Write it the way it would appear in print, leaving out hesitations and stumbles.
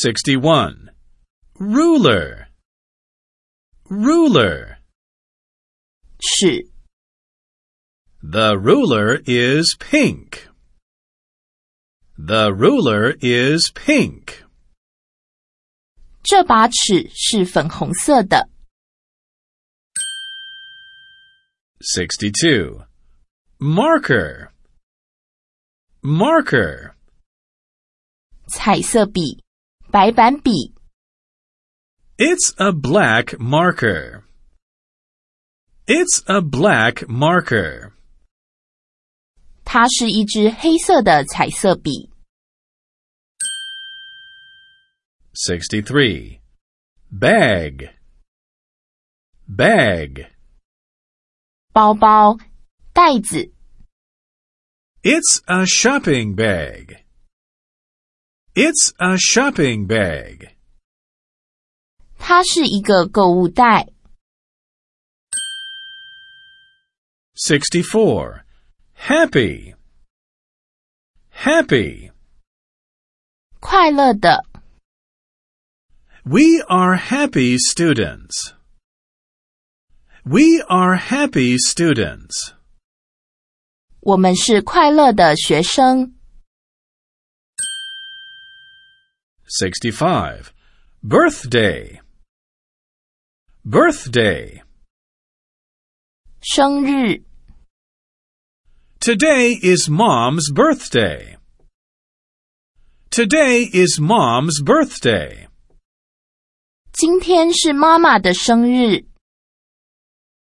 61. Ruler. Ruler. 尺 The ruler is pink. The ruler is pink. 这把尺是粉红色的。 62. Marker. Marker. 彩色笔，白板笔。 It's a black marker. It's a black marker. 它是一支黑色的彩色笔。 63. Bag. Bag. 包包，袋子。 It's a shopping bag. It's a shopping bag. 它是一个购物袋。 64. Happy. Happy. 快乐的。 We are happy students. We are happy students. 我们是快乐的学生。 65. Birthday. Birthday. 生日。 Today is Mom's birthday. Today is Mom's birthday. 今天是妈妈的生日。